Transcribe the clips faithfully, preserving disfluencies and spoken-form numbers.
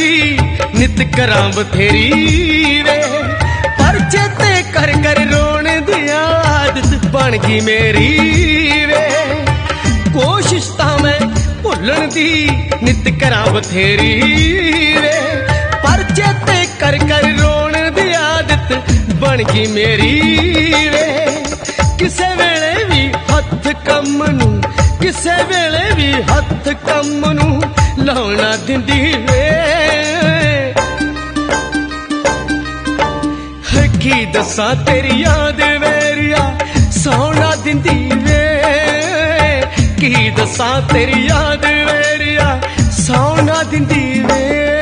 दी नित करां बथेरी वे, पर चेते कर कर रोण दी आदत बन गई मेरी वे। कोशिश तां मैं भुल्लण दी नित करां बथेरी वे, पर चेते कर कर रोण दी आदत बन गई मेरी वे। किसे वेले भी हथ कम नू, किसे वेले भी हथ कम नू लाउणा दिंदी वे। की दसां तेरी याद वेरिया सौना दिंदी वे, की दसां तेरी याद वेरिया सौना दिंदी वे।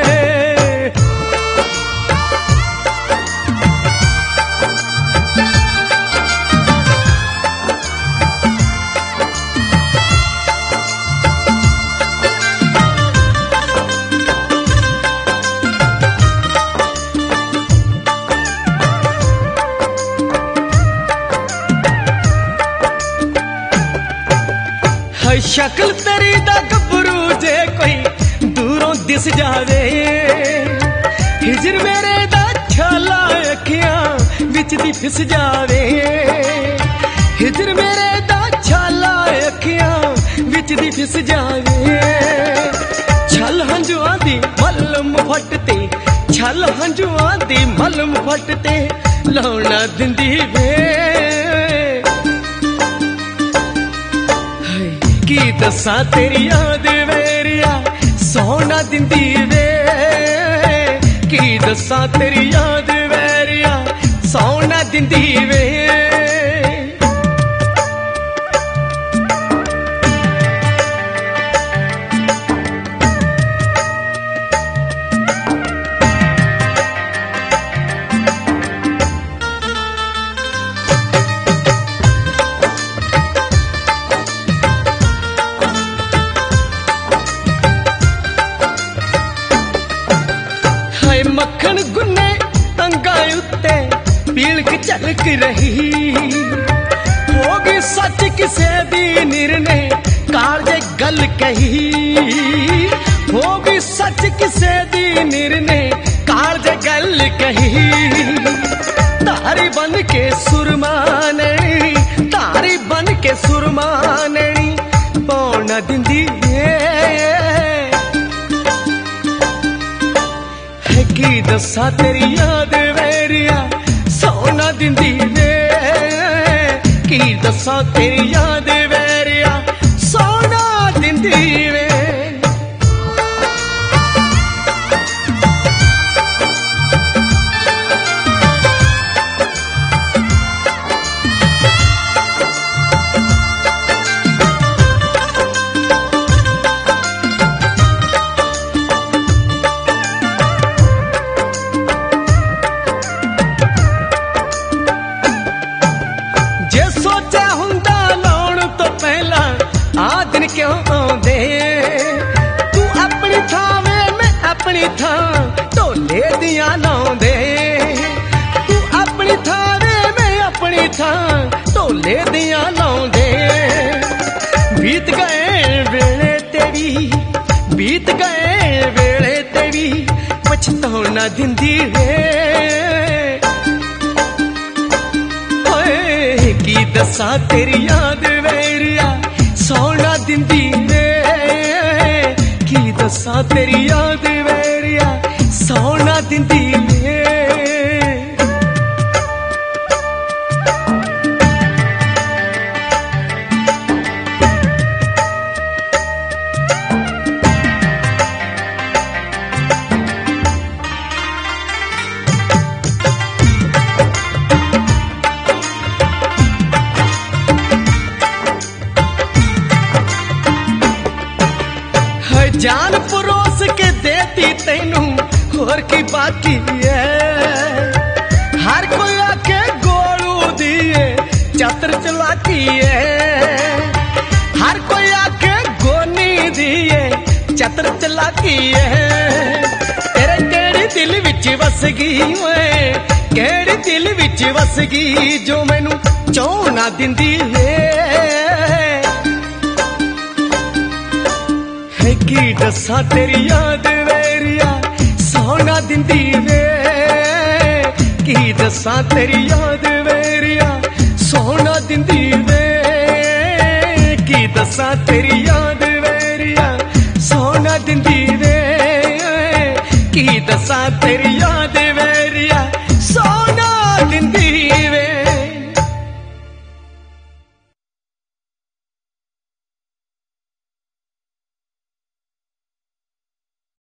शक्ल तेरी दा गबरू जे कोई दूरों दिस जावे, हिजर मेरे दा छाला अखियां विच दी फिस जावे। हिजर मेरे दा छाला अखियां विच दी फिस जावे। छल हंजुआं दी मलम फटते, छल हंजुआं दी मलम फटते लाउणा दिंदी वे। की दसां तेरी याद वेरिया सौना दिंदी वे, की दसां तेरी याद वेरिया सौना दिंदी वे। मक्खन गुन्ने अंगा उत्ते पीलक झलक रही, होगी सच किसे दी निरने कालजे गल कही। होगी सच किसे दी निरने कालजे गल कही। तारी बन के सुरमाननी, तारी बन के सुरमाननी पौना दिंदी की दसां तेरी याद वेरिया सौना दिंदी वे, की दसां तेरी याद वेरिया सौना दिंदी वे। क्यों आंदे तू अपनी थावे मैं अपनी थां ढोले दियां लाउंदे। तू अपनी थावे मैं अपनी थां ढोले दियां लाउंदे। बीत गए वेले तेरी, बीत गए वेले तेरी पछताउणा दिंदी वे। ओए की दसां तेरी याद वेरिया सौना दिंदी वे, की दसां तेरी याद वेरिया सौना दिंदी वे। जान परोस के देती तैनू होर की बाकी है। हर कोई आके गोलू दिए चतर चलाकी है। हर कोई आके गोनी दिए चतर चलाकी है। तेरे केड़ी दिल विच वस गई ओए, केड़ी दिल विच वस गई जो मैनू चौना दिंदी है। की दसां तेरी याद वेरिया दिंदी वे की दसां तेरी याद वेरिया सोना दिंदी वे की दसां तेरी याद वेरिया सोना दिंदी वे की दसां तेरी याद वेरिया